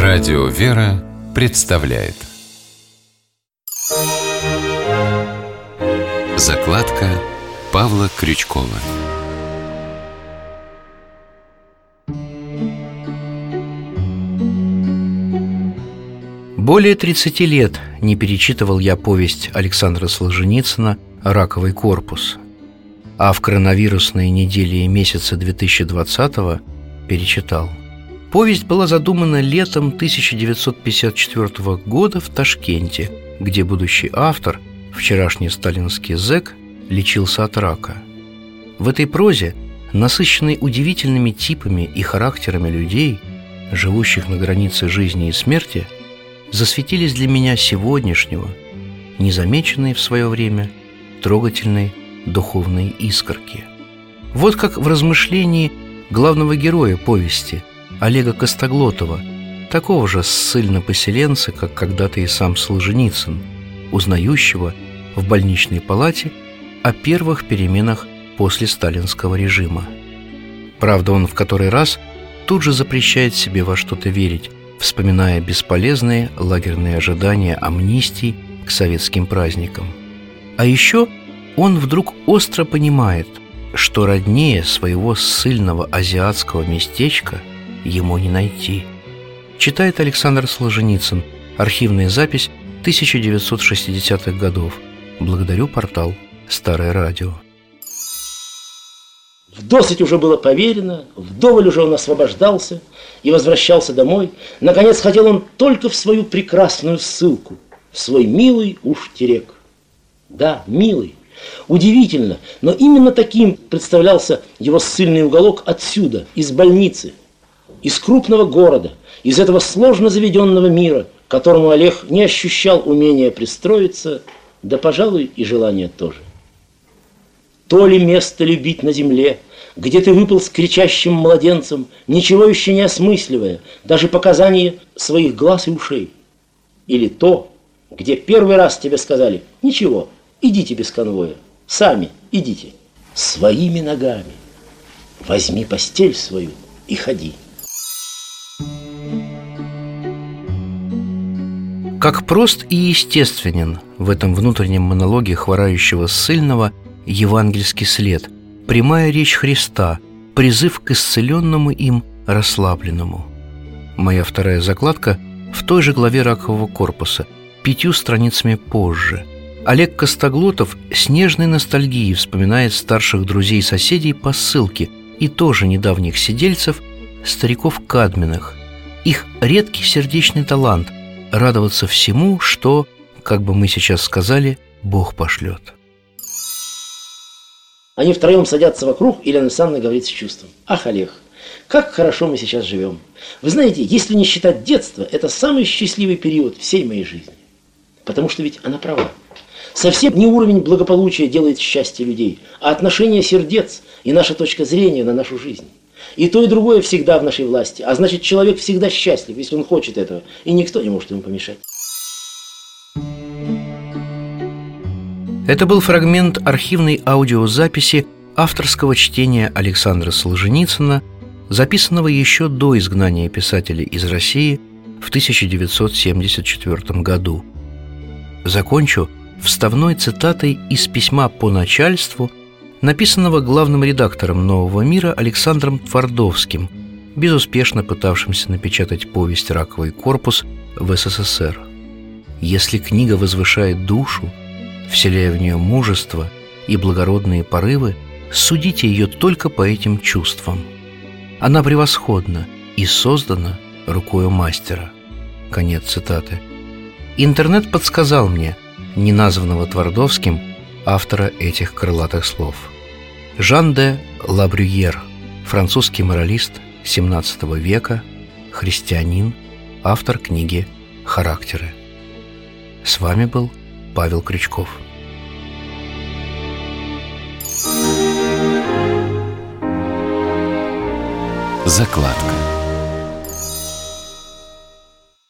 Радио «Вера» представляет закладка Павла Крючкова. Более 30 лет не перечитывал я повесть Александра Солженицына «Раковый корпус», а в коронавирусные недели и месяцы 2020-го перечитал. Повесть была задумана летом 1954 года в Ташкенте, где будущий автор, вчерашний сталинский зэк, лечился от рака. В этой прозе, насыщенной удивительными типами и характерами людей, живущих на границе жизни и смерти, засветились для меня сегодняшнего, незамеченные в свое время, трогательные духовные искорки. Вот как в размышлении главного героя повести Олега Костоглотова, такого же ссыльно-поселенца, как когда-то и сам Солженицын, узнающего в больничной палате о первых переменах после сталинского режима. Правда, он в который раз тут же запрещает себе во что-то верить, вспоминая бесполезные лагерные ожидания амнистии к советским праздникам. А еще он вдруг остро понимает, что роднее своего ссыльного азиатского местечка ему не найти. Читает Александр Солженицын. Архивная запись 1960-х годов. Благодарю портал «Старое радио». Вдосыть уже было поверено, вдоволь уже он освобождался и возвращался домой. Наконец хотел он только в свою прекрасную ссылку, в свой милый Уш-Терек. Да, милый. Удивительно, но именно таким представлялся его ссыльный уголок отсюда, из больницы, из крупного города, из этого сложно заведенного мира, к которому Олег не ощущал умения пристроиться, да, пожалуй, и желания тоже. То ли место любить на земле, где ты выпал с кричащим младенцем, ничего еще не осмысливая, даже показания своих глаз и ушей. Или то, где первый раз тебе сказали: ничего, идите без конвоя, сами идите, своими ногами, возьми постель свою и ходи. Как прост и естественен в этом внутреннем монологе хворающего ссыльного евангельский след, прямая речь Христа, призыв к исцеленному им расслабленному. Моя вторая закладка в той же главе «Ракового корпуса», 5 страницами позже. Олег Костоглотов с нежной ностальгией вспоминает старших друзей и соседей по ссылке и тоже недавних сидельцев, стариков Кадминых. Их редкий сердечный талант радоваться всему, что, как бы мы сейчас сказали, Бог пошлет. Они втроем садятся вокруг, и Елена Александровна говорит с чувством: ах, Олег, как хорошо мы сейчас живем. Вы знаете, если не считать детства, это самый счастливый период всей моей жизни. Потому что ведь она права. Совсем не уровень благополучия делает счастье людей, а отношение сердец и наша точка зрения на нашу жизнь. И то, и другое всегда в нашей власти. А значит, человек всегда счастлив, если он хочет этого, и никто не может ему помешать. Это был фрагмент архивной аудиозаписи авторского чтения Александра Солженицына, записанного еще до изгнания писателя из России в 1974 году. Закончу вставной цитатой из письма по начальству, написанного главным редактором «Нового мира» Александром Твардовским, безуспешно пытавшимся напечатать повесть «Раковый корпус» в СССР. Если книга возвышает душу, вселяя в нее мужество и благородные порывы, судите ее только по этим чувствам. Она превосходна и создана рукою мастера. Конец цитаты. Интернет подсказал мне, неназванного Твардовским, автора этих крылатых слов. Жан де Ла Брюер, французский моралист XVII века, христианин, автор книги «Характеры». С вами был Павел Крючков. Закладка.